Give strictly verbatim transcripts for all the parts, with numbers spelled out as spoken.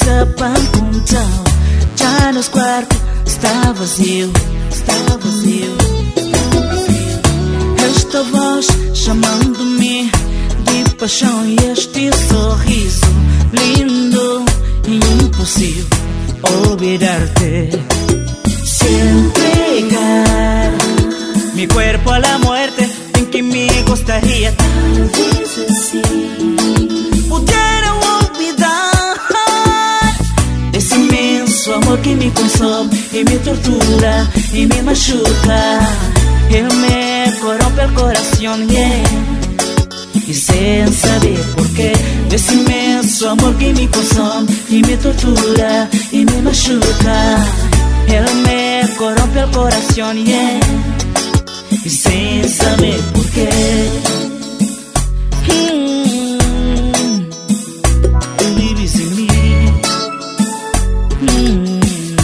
desapancunchao. Já nos quartos está vazio, está vazio, está vazio. Esta voz chamando-me de paixão e este sorriso lindo e impossível olvidarte. Si entregar mi cuerpo a la muerte, en que me gustaría tal vez así pudiera olvidar esse inmenso amor que me consome y me tortura y me machuca. Él me corrompe el corazón, yeah. Y sin saber por qué, esse inmenso amor que me consome y me tortura y me machuca. Él me corrompe el corazón, yeah. Y sin saber por qué. Mm. Tú vives en mí. Mm.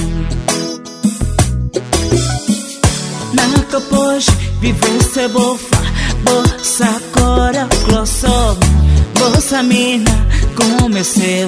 Nunca pode viver sem bofa. Bolsa agora closso. Bolsa mina como é seu.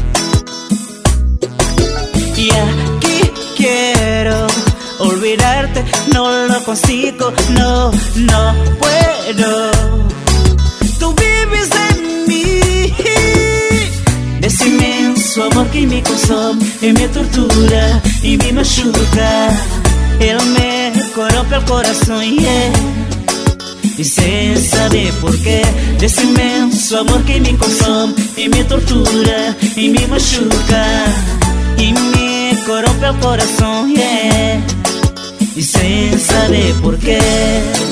Y aquí quiero olvidarte, no lo consigo, no, no puedo. Tú vives en mí, ese inmenso amor que me consome y me tortura y me machuca. Él me corrompe el corazón, yeah. Y sin saber por qué, ese inmenso amor que me consome y me tortura y me machuca. Y me corrompe el corazón, yeah. Y sin saber por qué.